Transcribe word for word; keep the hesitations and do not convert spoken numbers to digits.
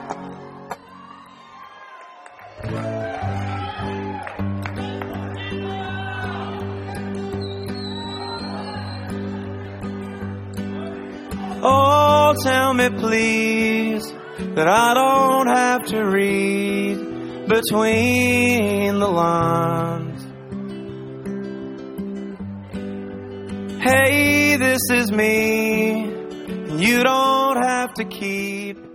Oh, tell me please that I don't have to read between the lines. Hey, this is me, and you don't have to keep